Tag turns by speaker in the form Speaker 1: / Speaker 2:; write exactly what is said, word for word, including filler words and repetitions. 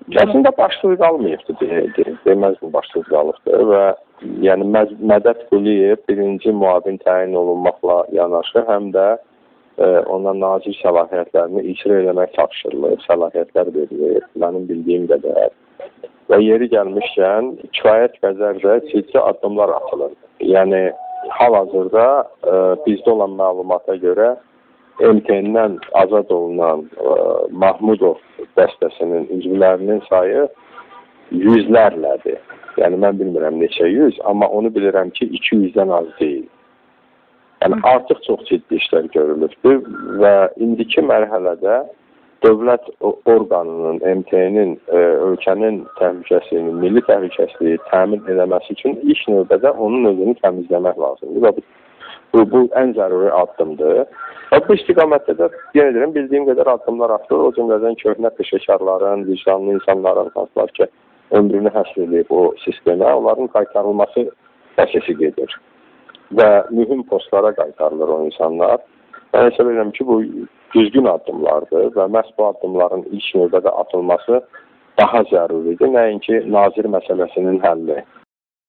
Speaker 1: Əslində başlığı qalmayıbdır, deyil, deməzdim başlığı qalıbdır və yəni Mədəd Quliyev birinci müavin təyin olunmaqla yanaşı, həm də e, ona nazir səlahiyyətlərini icra eləmək tapşırılır, səlahiyyətlər verilir, mənim bildiyim qədər. Və yeri gəlmişkən, kifayət qədər də ciddi addımlar atılır. Yəni, hal-hazırda e, bizdə olan məlumata görə M T N-dən azad olunan e, Mahmudov dəstəsinin üzvlərinin sayı yüzlərlədir. Yəni, mən bilmirəm neçə yüz, amma onu bilirəm ki, iki yüzdən az deyil. Yəni, artıq çox ciddi işlər görülübdür və indiki mərhələdə dövlət orqanının, M T N-in e, ölkənin təhlükəsini, milli təhlükəsini təmin edilməsi üçün ilk növbədə onun özünü təmizləmək lazımdır. Və bu, bu, bu ən zəruri addımdır. Və bu istiqamətdə də, yenə deyirəm, bildiyim qədər addımlar atılır. O cümlədən köhnə peşəkarların, vicdanlı insanların, hansılar ki, ömrünü həsr edib o sistemə, onların qaytarılması prosesi gedir. Və mühüm postlara qaytarılır o insanlar. Mən hesab edirəm ki, bu düzgün addımlardır və məhz bu addımların ilk növbədə atılması daha zəruridir. Nəinki nazir məsələsinin həlli.